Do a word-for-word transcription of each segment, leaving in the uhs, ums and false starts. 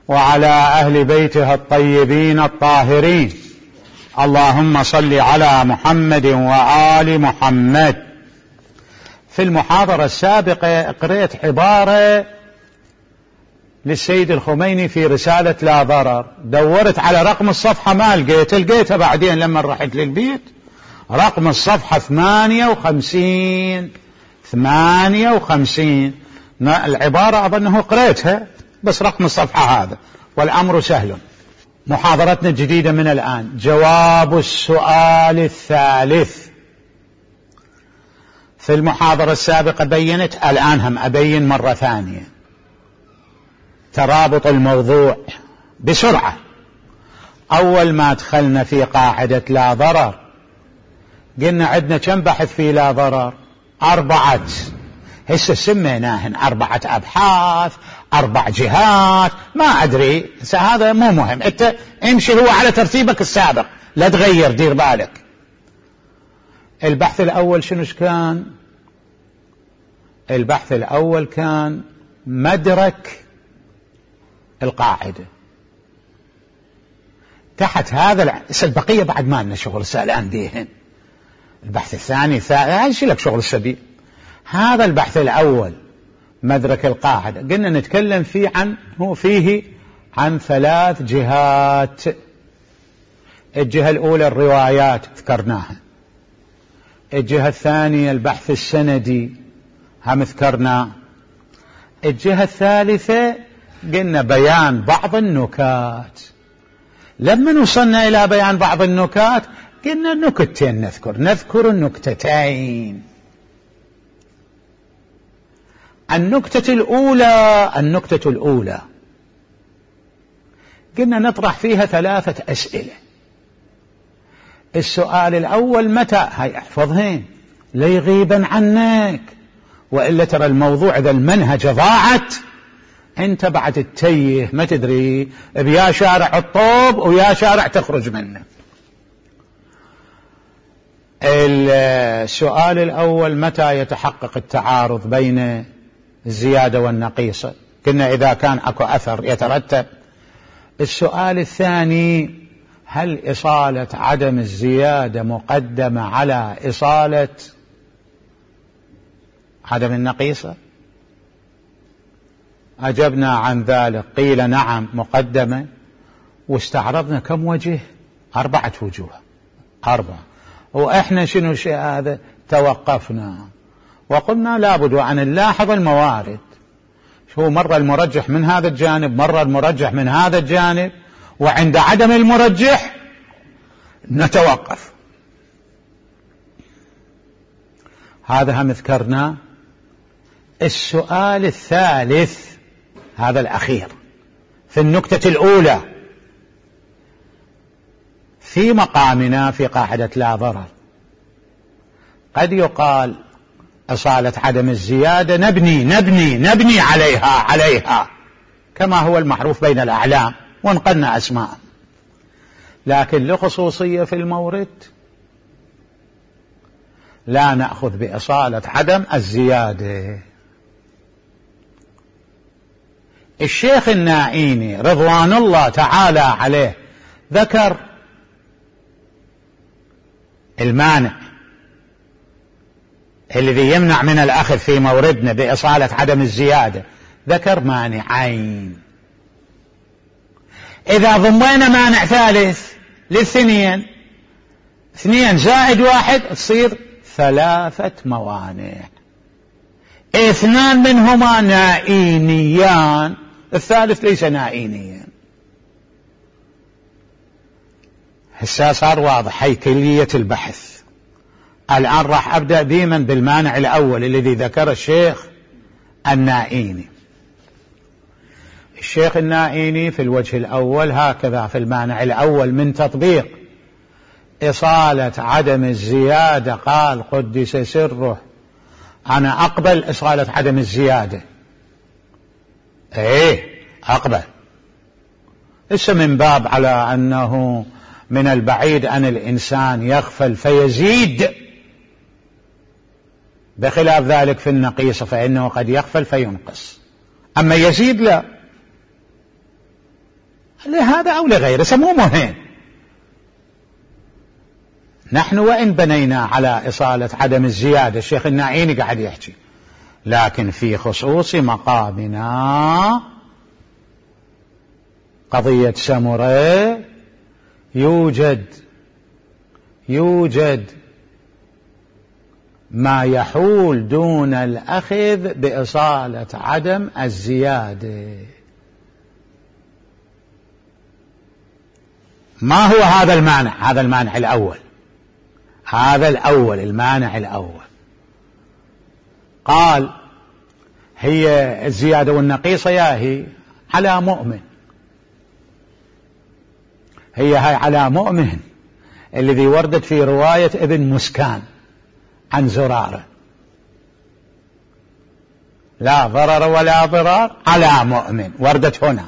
وعلى أهل بيته الطيبين الطاهرين. اللهم صل على محمد وآل محمد. في المحاضرة السابقة قرأت عبارة للسيد الخميني في رسالة لا ضرر، دورت على رقم الصفحة ما لقيت، لقيتها بعدين لما رحت للبيت، رقم الصفحة ثمانية وخمسين ثمانية وخمسين. العبارة أظنه قرأتها، بس رقم الصفحة هذا، والأمر سهل. محاضرتنا الجديدة من الآن جواب السؤال الثالث. في المحاضرة السابقة بينت، الآن هم أبين مرة ثانية ترابط الموضوع بسرعة. أول ما دخلنا في قاعدة لا ضرر قلنا عندنا كم بحث في لا ضرر؟ أربعة. هسه سميناهن أربعة أبحاث، أربع جهات، ما أدري، هذا مو مهم، أنت امشي هو على ترتيبك السابق، لا تغير، دير بالك. البحث الأول شنو كان؟ البحث الأول كان مدرك القاعدة. تحت هذا البقية بعد ما لنا شغل سألان بيهن. البحث الثاني الثالث شي لك شغل السبيل. هذا البحث الأول مدرك القاعدة قلنا نتكلم فيه عن هو فيه عن ثلاث جهات. الجهة الأولى الروايات ذكرناها، الجهة الثانية البحث السندي هم ذكرنا، الجهة الثالثة قلنا بيان بعض النكات. لما وصلنا إلى بيان بعض النكات قلنا نكتين نذكر نذكر النكتتين. النكتة الأولى النكتة الأولى قلنا نطرح فيها ثلاثة أسئلة. السؤال الأول متى، هاي احفظهن لا يغيبا عنك، وإلا ترى الموضوع إذا المنهج ضاعت أنت بعد التيه ما تدري بيا شارع الطوب ويا شارع تخرج منه. السؤال الأول متى يتحقق التعارض بين الزيادة والنقيصة؟ قلنا إذا كان أكو أثر يترتب. السؤال الثاني هل إصالة عدم الزيادة مقدمة على إصالة عدم النقيصة؟ أجبنا عن ذلك، قيل نعم مقدمة، واستعرضنا كم وجه؟ أربعة وجوه، أربعة. وإحنا شنو الشيء هذا؟ توقفنا وقلنا لابد أن نلاحظ الموارد، شو مرة المرجح من هذا الجانب، مرة المرجح من هذا الجانب، وعند عدم المرجح نتوقف. هذا هم ذكرنا. السؤال الثالث هذا الأخير في النكتة الأولى في مقامنا في قاعدة لا ضرر. قد يقال إصالة عدم الزيادة نبني نبني نبني عليها عليها كما هو المعروف بين الأعلام وانقلنا أسماء، لكن لخصوصية في المورد لا نأخذ بإصالة عدم الزيادة. الشيخ النائيني رضوان الله تعالى عليه ذكر المانع الذي يمنع من الأخذ في موردنا بإصالة عدم الزيادة، ذكر مانعين. إذا ضمينا مانع ثالث للاثنين، اثنين زائد واحد تصير ثلاثة موانع، اثنان منهما نائينيان، الثالث ليس نائينيا. هسه صار واضح هيكلية البحث. الآن راح أبدأ ديما بالمانع الأول الذي ذكر الشيخ النائيني. الشيخ النائيني في الوجه الأول هكذا في المانع الأول من تطبيق إصالة عدم الزيادة قال قدس سره أنا أقبل إصالة عدم الزيادة، إيه أقبل. إيش من باب على أنه من البعيد أن الإنسان يغفل فيزيد، بخلاف ذلك في النقيصة فإنه قد يغفل فينقص، أما يزيد لا. لهذا أو لغيره مو مهم. نحن وإن بنينا على إصالة عدم الزيادة، الشيخ الناعيني قاعد يحكي، لكن في خصوص مقامنا قضية سمرة يوجد يوجد ما يحول دون الأخذ بإصالة عدم الزيادة. ما هو هذا المانع؟ هذا المانع الأول، هذا الأول المانع الأول. قال هي الزيادة والنقيصة ياهي على مؤمن، هي هاي على مؤمن الذي وردت في رواية ابن مسكان عن زرارة، لا ضرر ولا ضرار على مؤمن، وردت هنا.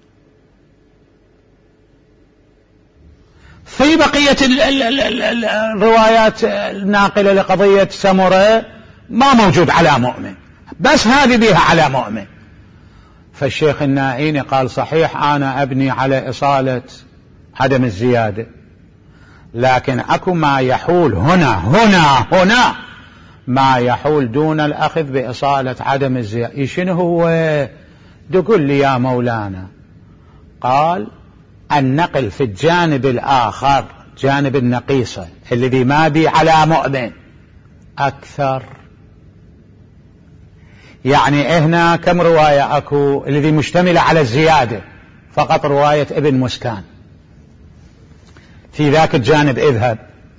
في بقية الروايات الناقلة لقضية سمرة ما موجود على مؤمن، بس هذه بها على مؤمن. فالشيخ الناعيني قال صحيح أنا أبني على إصالة عدم الزيادة، لكن أكو ما يحول هنا هنا هنا ما يحول دون الأخذ بإصالة عدم الزيادة. شنو هو؟ تقول لي يا مولانا. قال النقل في الجانب الآخر، جانب النقيصة الذي ما بي على مؤمن أكثر. يعني هنا كم رواية أكو الذي مشتملة على الزيادة؟ فقط رواية ابن مسكان. في ذاك الجانب اذهب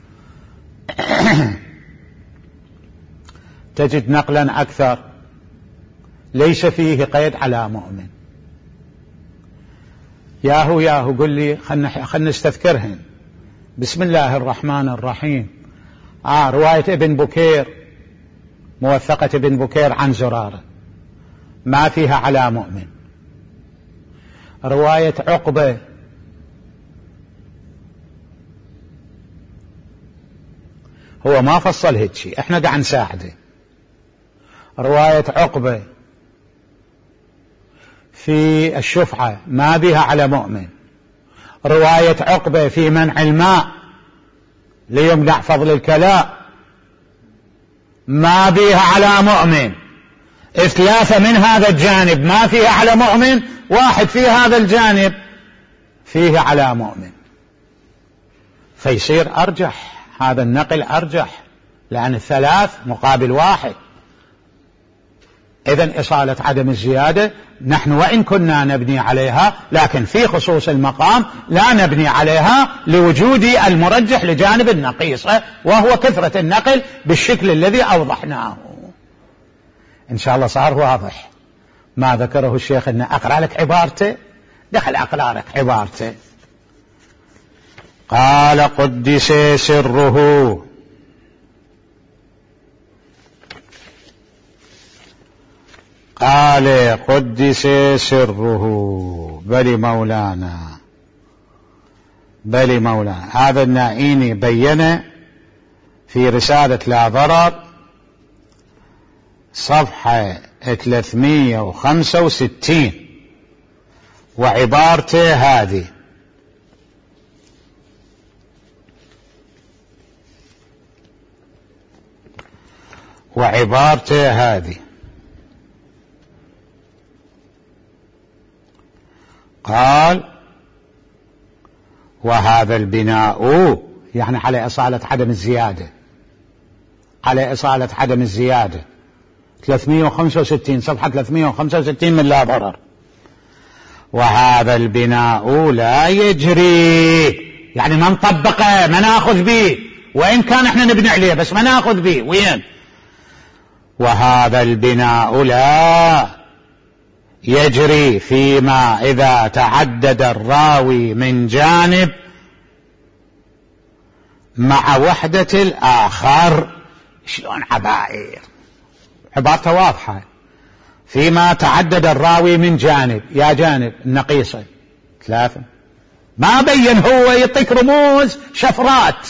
تجد نقلا أكثر ليس فيه قيد على مؤمن. ياهو ياهو قل لي خلنا خلنا نستذكرهن. بسم الله الرحمن الرحيم. آه رواية ابن بكير، موثقة ابن بكير عن زرارة، ما فيها على مؤمن. رواية عقبة هو ما فصل هيك شيء، احنا قاعد نساعده. رواية عقبة في الشفعة ما بها على مؤمن. رواية عقبة في منع الماء ليمنع فضل الكلاء ما بها على مؤمن. ثلاثة من هذا الجانب ما فيها على مؤمن، واحد في هذا الجانب فيه على مؤمن، فيصير أرجح، هذا النقل أرجح لأن الثلاث مقابل واحد. إذن إصالة عدم الزيادة نحن وإن كنا نبني عليها، لكن في خصوص المقام لا نبني عليها لوجود المرجح لجانب النقيصة، وهو كثرة النقل بالشكل الذي أوضحناه. إن شاء الله صار واضح ما ذكره الشيخ. إن أقرأ لك عبارته، دخل أقرأ لك عبارته. قال قدس سره قال قدس سره بل مولانا بل مولانا. هذا الناعيني بين في رسالة لا ضرر صفحة ثلاثمية وخمسة وستين، وعبارته هذه: وعبارته هذه قال: وهذا البناء يعني على إصالة عدم الزيادة، على إصالة عدم الزيادة ثلاثمية وخمسة وستين، صفحة ثلاثمية وخمسة وستين من لا ضرر. وهذا البناء لا يجري، يعني ما نطبقه، ما ناخذ به، وإن كان احنا نبني عليه بس ما ناخذ به. وين؟ وهذا البناء لا يجري فيما إذا تعدد الراوي من جانب مع وحدة الآخر. شلون عبائر؟ عبارته واضحة. فيما تعدد الراوي من جانب، يا جانب النقيصة ثلاثة، ما بين، هو يعطيك رموز شفرات،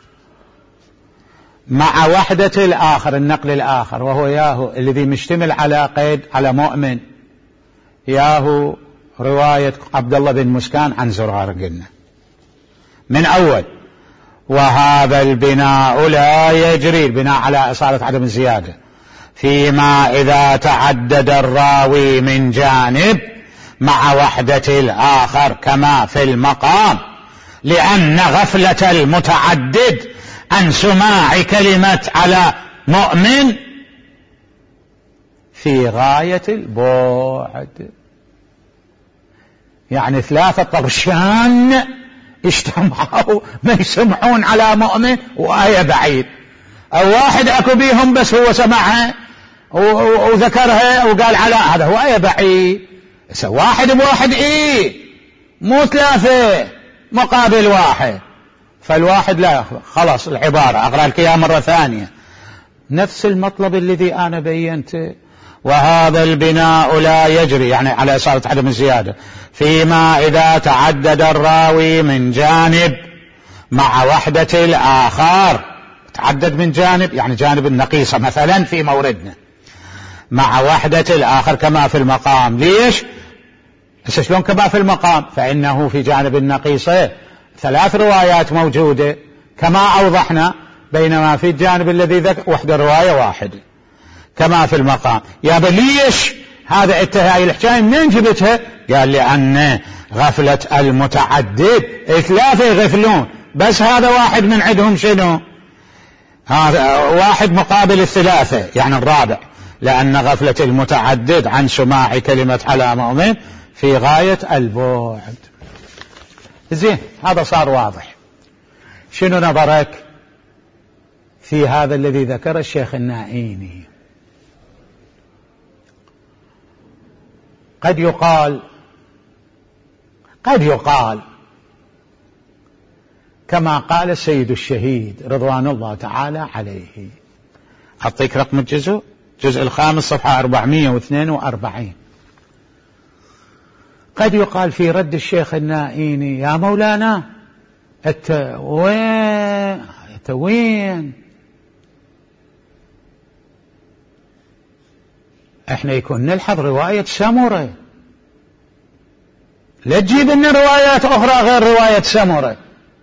مع وحدة الآخر، النقل الآخر، وهو ياهو الذي مشتمل على قيد على مؤمن، ياهو رواية عبد الله بن مسكان عن زرارة قلنا من أول. وهذا البناء لا يجري، البناء على أصالة عدم الزيادة، فيما إذا تعدد الراوي من جانب مع وحدة الآخر كما في المقام، لأن غفلة المتعدد عن سماع كلمة على مؤمن في غاية البعد. يعني ثلاثة طرشان اجتمعوا ما يسمعون على مؤمن وآية بعيد، أو واحد أكو بيهم بس هو سمعها وذكرها وقال على هذا هو آية بعيد. واحد بواحد إيه، مو ثلاثة مقابل واحد، فالواحد لا خلاص العبارة أقرأ لك إياها مرة ثانية، نفس المطلب الذي أنا بينته. وهذا البناء لا يجري يعني على أصالة عدم الزيادة، فيما إذا تعدد الراوي من جانب مع وحدة الآخر. تعدد من جانب يعني جانب النقيصة مثلا في موردنا مع وحدة الآخر كما في المقام. ليش؟ شلون كما في المقام؟ فإنه في جانب النقيصة ثلاث روايات موجودة كما أوضحنا، بينما في الجانب الذي ذكر وحدة رواية واحدة كما في المقام. يا ليش هذا هاي الحكاية منين جبتها؟ قال لأن غفلة المتعدد ثلاثة يغفلون، بس هذا واحد من عندهم شنو؟ هذا واحد مقابل الثلاثة يعني الرابع، لأن غفلة المتعدد عن سماع كلمة على مؤمن في غاية البعد. زين هذا صار واضح. شنو نظرك في هذا الذي ذكر الشيخ النائيني؟ قد يقال قد يقال كما قال السيد الشهيد رضوان الله تعالى عليه. أعطيك رقم الجزء، الجزء الخامس صفحة أربعمائة واثنين وأربعين. قد يقال في رد الشيخ النائيني: يا مولانا أنت وين أنت وين احنا يكون نلحظ رواية سمرة، لا تجيب لنا روايات أخرى غير رواية سمرة،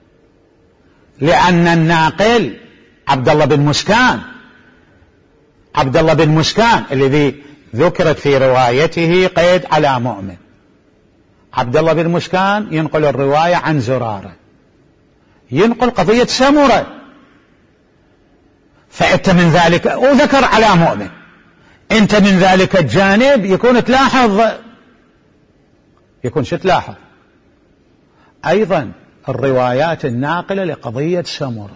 لأن الناقل عبد الله بن مسكان عبد الله بن مسكان الذي ذكرت في روايته قيد على مؤمن. عبد الله بن مسكان ينقل الرواية عن زرارة، ينقل قضية سمرة، فأنت من ذلك وذكر على مؤمن، أنت من ذلك الجانب يكون تلاحظ يكون شو تلاحظ أيضا الروايات الناقلة لقضية سمرة،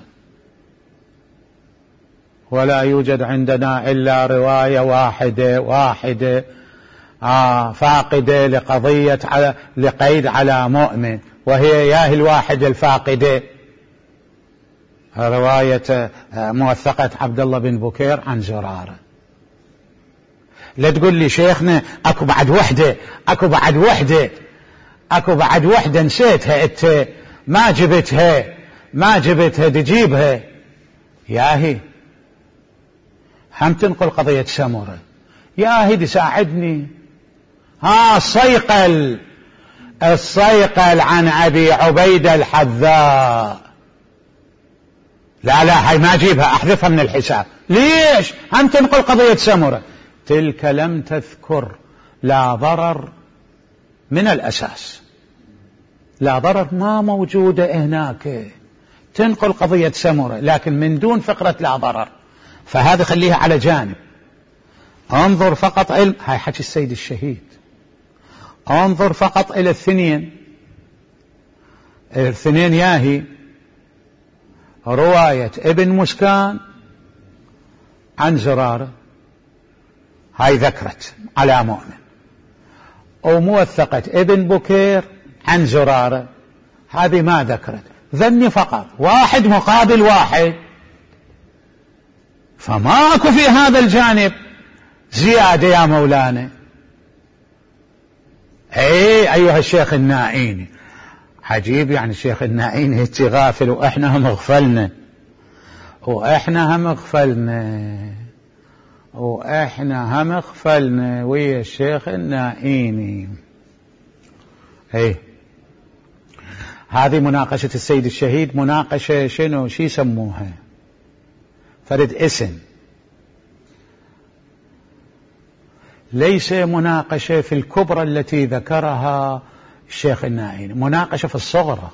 ولا يوجد عندنا إلا رواية واحدة واحدة آه فاقدة لقضية على لقيد على مؤمن، وهي ياه الواحد الفاقدة، رواية موثقة عبد الله بن بكير عن زرارة. لا تقول لي شيخنا اكو بعد وحدة اكو بعد وحدة اكو بعد وحدة نسيتها انت ما جبتها ما جبتها تجيبها. ياهي هم تنقل قضية سمرة، ياهي دي ساعدني. ها الصيقل الصيقل عن أبي عبيدة الحذاء، لا لا هاي ما أجيبها أحذفها من الحساب. ليش هم تنقل قضية سمرة؟ تلك لم تذكر لا ضرر من الأساس، لا ضرر ما موجودة هناك، تنقل قضية سمرة لكن من دون فقرة لا ضرر، فهذا خليها على جانب. انظر فقط علم هاي حكي السيد الشهيد، انظر فقط إلى الثنين الاثنين ياهي رواية ابن مسكان عن زرارة، هاي ذكرت على مؤمن، وموثقة ابن بكير عن زرارة هذه ما ذكرت، ذني فقط واحد مقابل واحد، فما أكو في هذا الجانب زيادة يا مولانا. اي ايها الشيخ النائيني، عجيب يعني الشيخ النائيني هيك غافل واحنا هم غفلنا واحنا هم غفلنا واحنا هم غفلنا ويا الشيخ النائيني. هي هذه مناقشة السيد الشهيد مناقشة شنو شي يسموها فرد اسم، ليس مناقشة في الكبرى التي ذكرها الشيخ النائيني، مناقشة في الصغرى،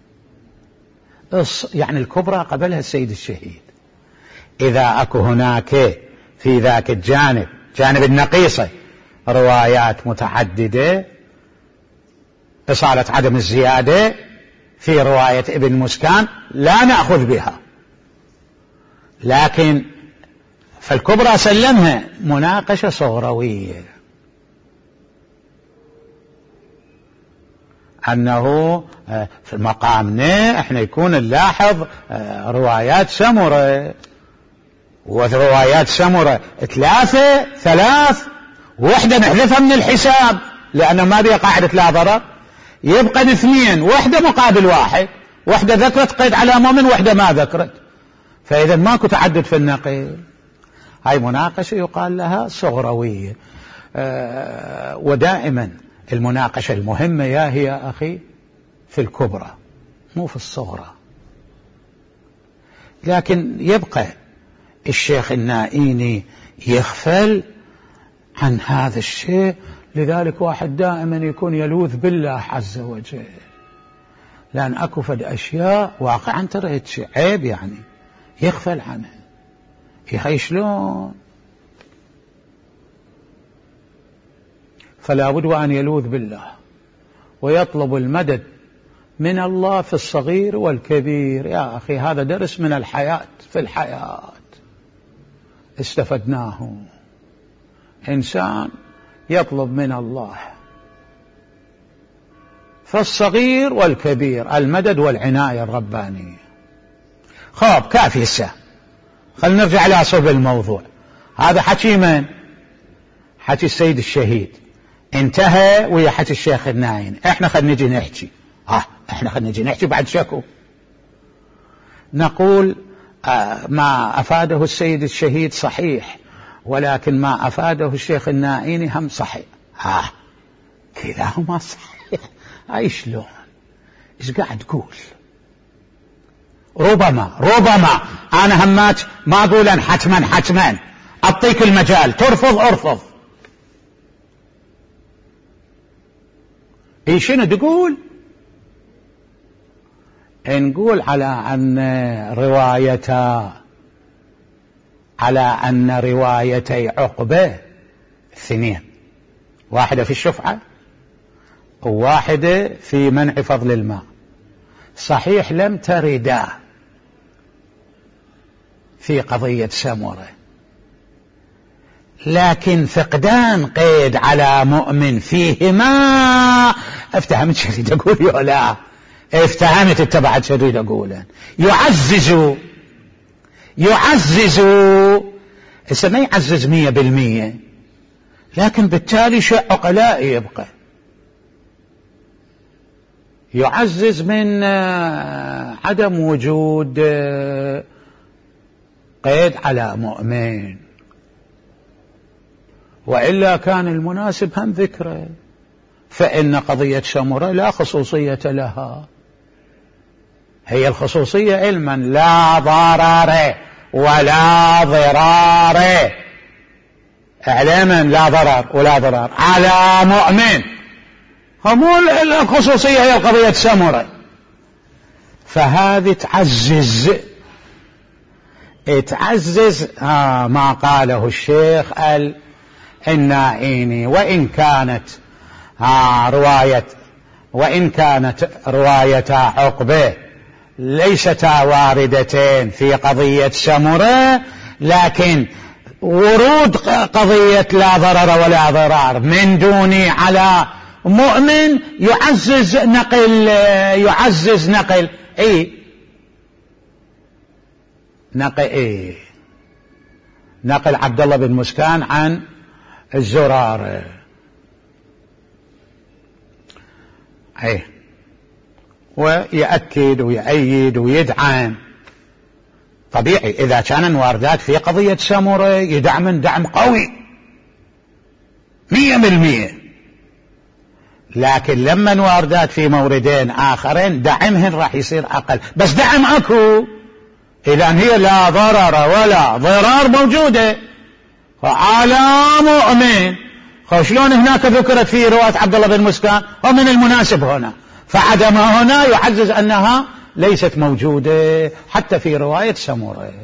يعني الكبرى قبلها السيد الشهيد. إذا أكو هناك في ذاك الجانب جانب النقيصة روايات متعددة، إصالة عدم الزيادة في رواية ابن مسكان لا نأخذ بها، لكن فالكبرى سلمها مناقشة صغروية، أنه في مقامنا احنا يكون نلاحظ روايات سمرة، وروايات سمرة ثلاثة ثلاث وحدة نحذفها من الحساب لأنه ما بيها قاعدة لا ضرر، يبقى اثنين، وحدة مقابل واحد، وحدة ذكرت قيد على مؤمن، وحدة ما ذكرت، فإذا ماكو تعدد في النقل. هاي مناقشة يقال لها صغروية. أه ودائما المناقشة المهمة يا هي يا أخي في الكبرى مو في الصغرى. لكن يبقى الشيخ النائيني يغفل عن هذا الشيء، لذلك واحد دائما يكون يلوذ بالله عز وجل، لأن أكو فد أشياء واقعا ترى عيب يعني يغفل عنها. يا شلون؟ فلا بد أن يلوذ بالله ويطلب المدد من الله في الصغير والكبير. يا أخي هذا درس من الحياة، في الحياة استفدناه. إنسان يطلب من الله في الصغير والكبير المدد والعناية الربانية. خاب كافي الساعة، خلينا نرجع على صلب الموضوع. هذا حكي من؟ حكي السيد الشهيد، انتهى ويا حكي الشيخ النائيني. احنا خلينا نجي نحكي اه احنا خلينا نجي نحكي بعد شكو نقول آه ما افاده السيد الشهيد صحيح، ولكن ما افاده الشيخ النائيني هم صحيح. اه كلاهما صحيح. اي شلون؟ ايش قاعد تقول؟ ربما ربما انا همات ما اقول ان حتما حتما اعطيك المجال، ترفض ارفض. ايش شنو تقول؟ نقول على ان روايتا على ان روايتي عقبة اثنين، واحدة في الشفعة وواحدة في منع فضل الماء، صحيح لم تردا في قضية سمرة، لكن فقدان قيد على مؤمن فيهما. افتهمت شريد اقول ولا افتهمت اتبعت شريد اقولا يعزز يعزز اسا ما يعزز مية بالمية، لكن بالتالي شيء عقلاء يبقى يعزز من عدم وجود قيد على مؤمن، وإلا كان المناسب هم ذكره. فإن قضية سمرة لا خصوصية لها، هي الخصوصية علما لا ضرر ولا ضرار، علما لا ضرر ولا ضرار على مؤمن، هم الخصوصية هي قضية سمرة. فهذه تعزز تعزز آه ما قاله الشيخ النائيني، وإن كانت آه رواية وإن كانت رواية عقبة ليستا واردتين في قضية سمرة، لكن ورود قضية لا ضرر ولا ضرار من دوني على مؤمن يعزز نقل يعزز نقل اي نقل اي نقل عبد الله بن مسكان عن الزرار. اي ويأكد ويأيد ويدعم. طبيعي إذا كان واردات في قضية سمرة يدعم دعم قوي مية بالمية، لكن لما واردات في موردين آخرين دعمهن راح يصير أقل، بس دعم أكو، إذن هي لا ضرر ولا ضرار موجودة على مؤمن. شلون هناك ذكرت في رواية عبد الله بن مسكان ومن المناسب هنا، فعدمها هنا يعزز أنها ليست موجودة حتى في رواية سمرة.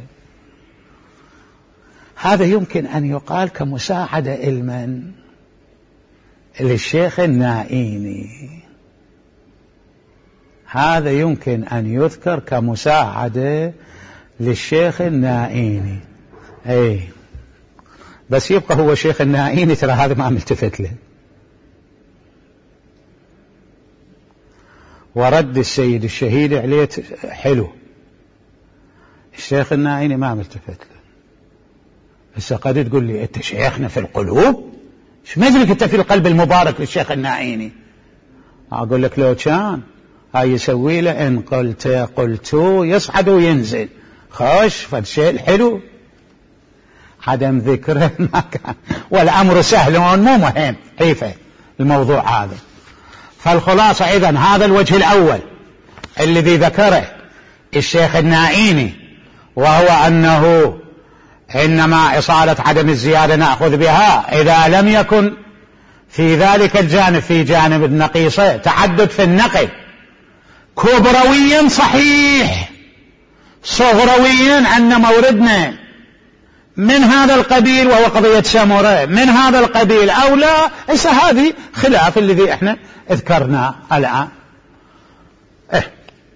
هذا يمكن أن يقال كمساعدة علما للشيخ النائيني، هذا يمكن أن يذكر كمساعدة للشيخ النائيني. أي بس يبقى هو شيخ النائيني ترى هذا ما ملتفت له، ورد السيد الشهيد عليه حلو، الشيخ النائيني ما ملتفت له. بس قد تقول لي أنت شيخنا في القلوب، شو مدرك أنت في القلب المبارك للشيخ النائيني؟ أقول لك لو كان هاي يسوي له إن قلت قلت يصعد وينزل خوش فالشيء الحلو، عدم ذكره ما كان، والأمر سهل مو مهم حيفه الموضوع هذا. فالخلاصة إذن هذا الوجه الأول الذي ذكره الشيخ النائيني، وهو أنه إنما إصالة عدم الزيادة نأخذ بها إذا لم يكن في ذلك الجانب في جانب النقيصة تعدد في النقل، كبرويا صحيح، صغرويا أن موردنا من هذا القبيل وهو قضية سمرة من هذا القبيل أو لا، إيش هذه خلاف الذي احنا اذكرنا الآن. إيه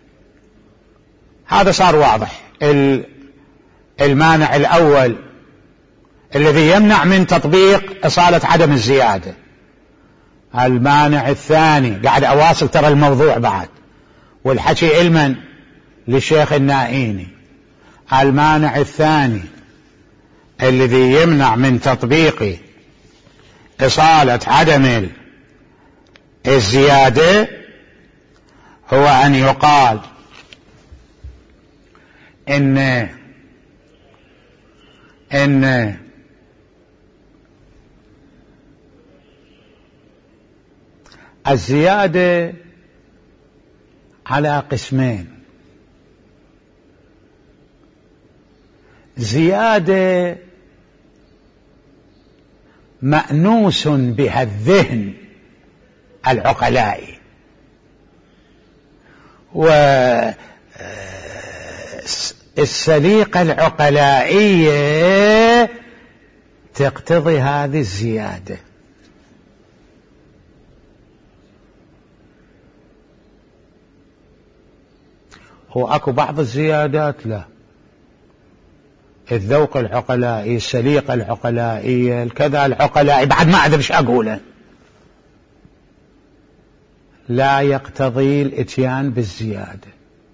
هذا صار واضح. المانع الأول الذي يمنع من تطبيق إصالة عدم الزيادة. المانع الثاني، قاعد أواصل ترى الموضوع بعد والحكي علما للشيخ النائيني. المانع الثاني الذي يمنع من تطبيق إصالة عدم الزيادة هو أن يقال إن إن الزيادة على قسمين: زيادة مأنوس بها الذهن العقلائي، والسليقة العقلائية تقتضي هذه الزيادة. هو أكو بعض الزيادات لا، الذوق العقلائي، السليقة العقلائية، الكذا العقلائي، بعد ما أدري ايش أقوله، لا يقتضي الاتيان بالزيادة.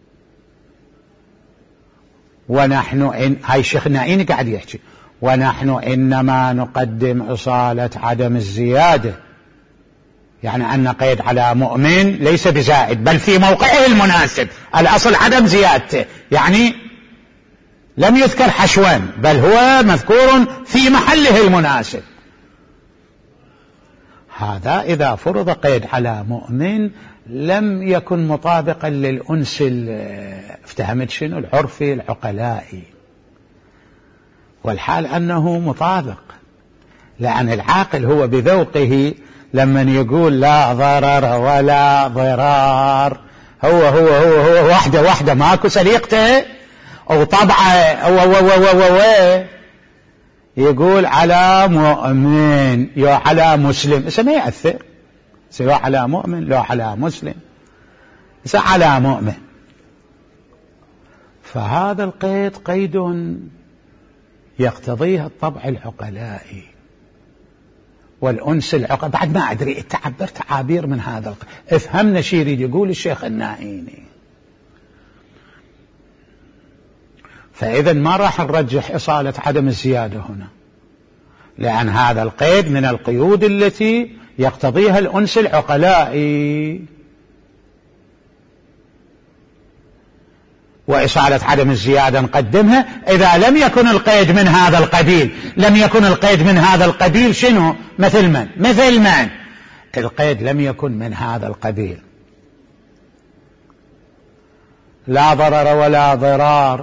ونحن إن هاي الشيخ النائيني قاعد يحكي، ونحن إنما نقدم إصالة عدم الزيادة، يعني أن قيد على مؤمن ليس بزائد بل في موقعه المناسب، الأصل عدم زيادته، يعني لم يذكر حشوا بل هو مذكور في محله المناسب. هذا إذا فرض قيد على مؤمن لم يكن مطابقا للأنس افتهمت شنو العرفي العقلائي، والحال أنه مطابق، لأن العاقل هو بذوقه لما يقول لا ضرر ولا ضرار هو هو هو هو واحدة واحدة ماكو سليقته أو طبعه أو أو أو أو أو يقول على مؤمن يا على مسلم، إذا ما يأثر سواء على مؤمن لا على مسلم، إذا على مؤمن. فهذا القيد قيد يقتضيه الطبع العقلائي والأنس العقل. بعد ما أدري تعبر تعابير من هذا القيد، افهمنا شي يريد يقول الشيخ النائيني. فإذا ما راح نرجح إصالة عدم الزيادة هنا، لأن هذا القيد من القيود التي يقتضيها الأنس العقلائي، وإصالة عدم الزيادة نقدمها إذا لم يكن القيد من هذا القبيل. لم يكن القيد من هذا القبيل شنو؟ مثل من؟ مثل من؟ القيد لم يكن من هذا القبيل، لا ضرر ولا ضرار.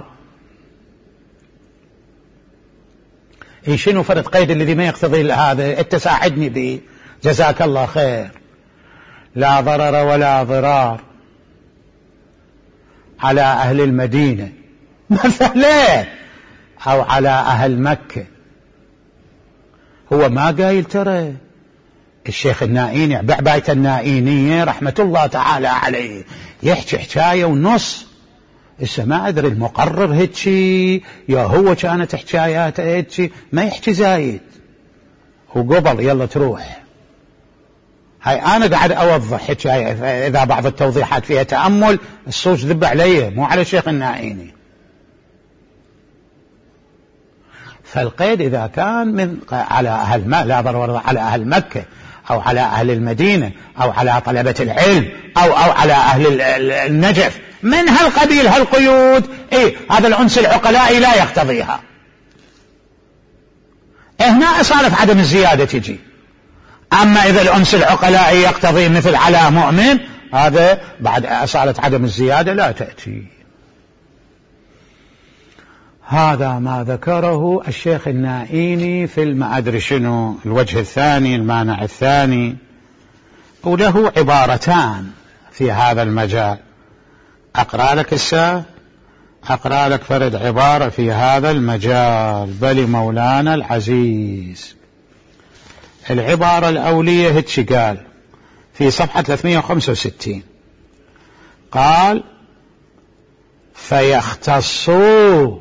إيه شنو فرد قيد الذي ما يقتضي هذا؟ انت ساعدني به، جزاك الله خير. لا ضرر ولا ضرار على أهل المدينة مثلا أو على أهل مكة. هو ما قايل ترى الشيخ النائيني بعباية النائينية رحمة الله تعالى عليه يحكي حكاية ونص. إسا ما أدري المقرر هيتشي يا هو كانت حكايات هيتشي، ما يحكي زايد وقبل يلا تروح. هاي أنا قاعد أوضح حكاية، إذا بعض التوضيحات فيها تأمل الصوت ذب علي مو على الشيخ النائيني. فالقيد إذا كان من على أهل ما لا ضرر على أهل مكة أو على أهل المدينة أو على طلبة العلم أو أو على أهل النجف من هالقبيل هالقيود، إيه هذا الأنس العقلاء لا يقتضيها. هنا أصالة عدم الزيادة تجي. أما إذا الأنس العقلاء يقتضي مثل على مؤمن، هذا بعد أصالة عدم الزيادة لا تأتي. هذا ما ذكره الشيخ النائيني في ما أدري شنو الوجه الثاني المانع الثاني، وله عبارتان في هذا المجال. أقرأ لك الساعة، أقرأ لك فرد عبارة في هذا المجال بل مولانا العزيز. العبارة الأولية هتش قال في صفحة ثلاثمائة وخمسة وستين، قال فيختصوا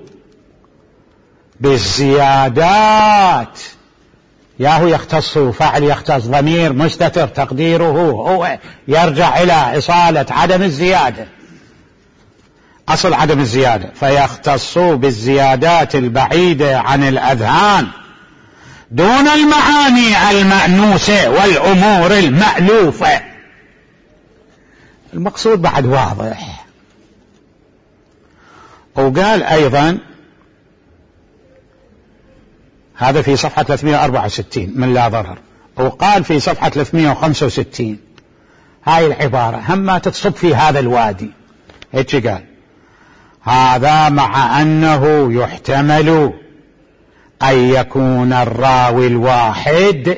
بالزيادات. ياهو يختصوا فاعل يختص ضمير مستتر تقديره هو يرجع إلى إصالة عدم الزيادة، أصل عدم الزيادة. فيختصوا بالزيادات البعيدة عن الأذهان دون المعاني المأنوسة والأمور المألوفة. المقصود بعد واضح. وقال أيضا هذا في صفحة ثلاثمائة وأربعة وستين من لا ضرر، وقال في صفحة ثلاثمائة وخمسة وستين هاي العبارة هم ما تتصب في هذا الوادي. هيك قال هذا مع أنه يحتمل أن يكون الراوي الواحد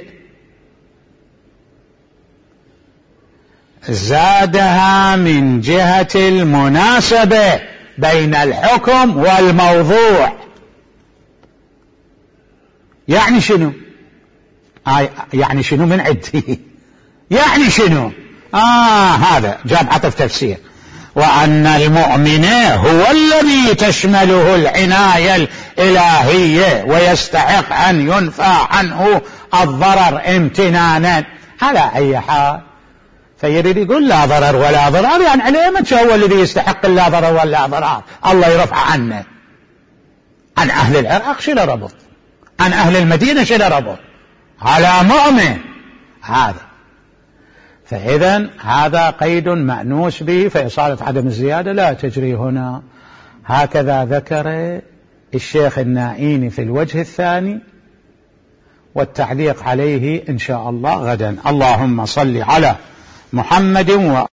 زادها من جهة المناسبة بين الحكم والموضوع. يعني شنو؟ آه يعني شنو من عندي يعني شنو؟ آه هذا جاب عطف تفسير. وأن المؤمن هو الذي تشمله العناية الإلهية ويستحق أن ينفى عنه الضرر امتنانا. على أي حال فيريد يقول لا ضرر ولا ضرار، يعني عليه متى هو الذي يستحق لا ضرر ولا ضرار؟ الله يرفع عنه. عن أهل العراق شنو ربط؟ عن أهل المدينة شنو ربط؟ على مؤمن هذا. فإذا هذا قيد مأنوس به، فإصالة عدم الزيادة لا تجري هنا. هكذا ذكر الشيخ النائيني في الوجه الثاني، والتعليق عليه إن شاء الله غدا. اللهم صل على محمد و